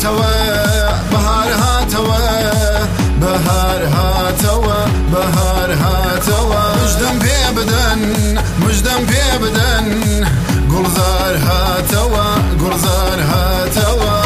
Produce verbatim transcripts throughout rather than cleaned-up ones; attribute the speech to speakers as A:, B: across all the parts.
A: هاتوا بهار هاتوا بهار هاتوا بهار هاتوا مجدم في بدن مجدم في بدن گلزار هاتوا گلزار هاتوا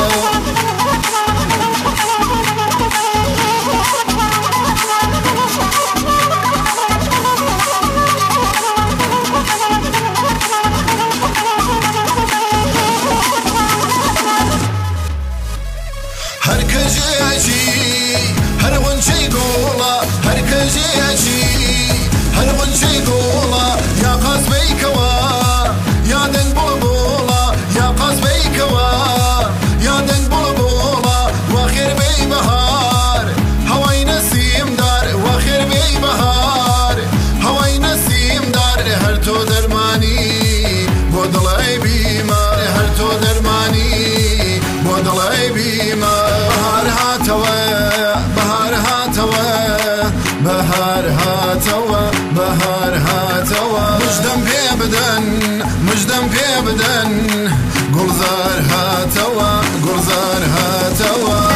A: هر کجی هر غنچه گولا هر کجی هر غنچه گولا یا قصبی کوا یا دنگ بول بولا یا قصبی کوا یا دنگ بول بولا و خیر بی بهار هوای نسیم دار و خیر بی بهار هوای نسیم دار هر تو درمانی بودلای بیمار هر تو درمانی بودلای بیمار بهار هاتوا بهار هاتوا بهار هاتوا بهار هاتوا مجدم في بدن مجدم في بدن گلزار هاتوا گلزار هاتوا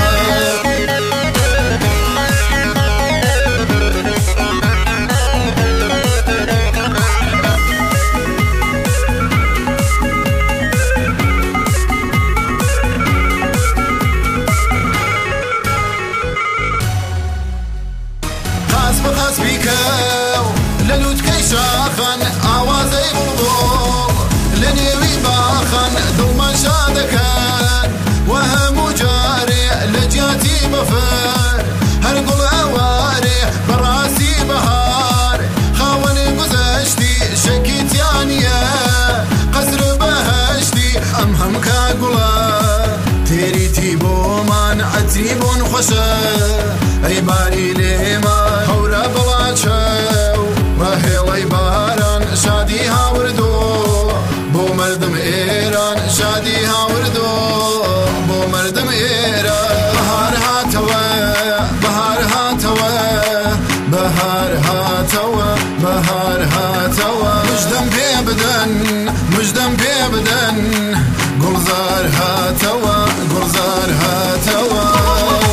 A: بخاس بيكاو للوت كيشاخن آوازي بلبل لنيوي باخن دوما شادكن وهم جاري لجياتي بفر هرقل اواري براسي بهار خاوني قزشتي شكيت يانيا قصر بهشتي امهم كاقلا تيريتي بومان عتيبون خوشا اي باري ليمان هورا بلاتشو وهيلي باران شادي هاوردو بو مردم ايران شادي هاوردو بو مردم ايران بهار هاتوا بهار هاتوا بهار هاتوا بهار هاتوا مجدم في بدن مجدم في بدن گلزار هاتوا گلزار هاتوا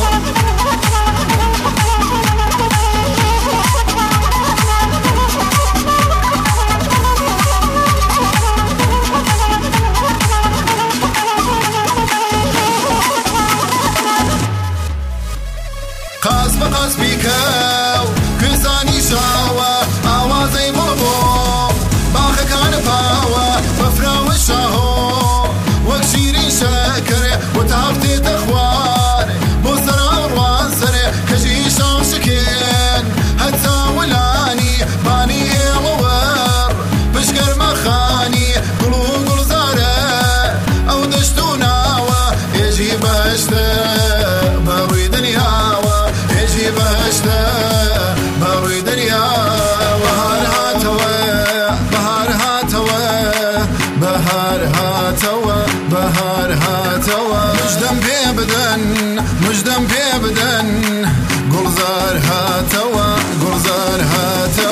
A: قاس بقاس بيكاو كرزاني شاوة آوازي بلبل باخ كان باوة بفراو الشاهو وكشيرين شاكر وتعفتي تخوار بوزرا وروان سري كجي شاو شكين هتا ولاني باني ايلوار بشكر مخاني قلو قل زارة او دشتو ناوة يجي بشتا بروي دنياوة يجي بشتا بروي دنياوة بهار هاتوا بهار هاتوا بهار هاتوا بهار هاتوا مجدم في بدن مجدم في بدن گلزار هاتوا گلزار هاتوا